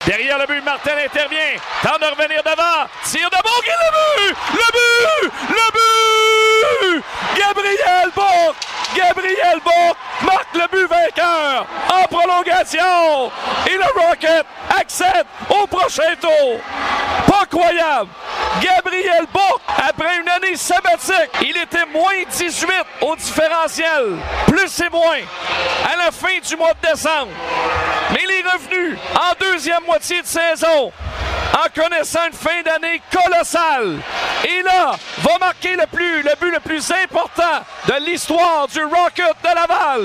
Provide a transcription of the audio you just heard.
Derrière le but, Martel intervient. Tente de revenir devant. Tire de Bourque et le but! Le but! Le but! Gabriel Bourque! Gabriel Bourque marque le but vainqueur en prolongation. Et le Rocket accède au prochain tour. Pas croyable! Gabriel Bourque, après une année sabbatique, il était moins 18 au différentiel. Plus et moins à la fin du mois de décembre. Mais il est revenu en deuxième moitié de saison en connaissant une fin d'année colossale. Et là, va marquer le but le plus important de l'histoire du Rocket de Laval.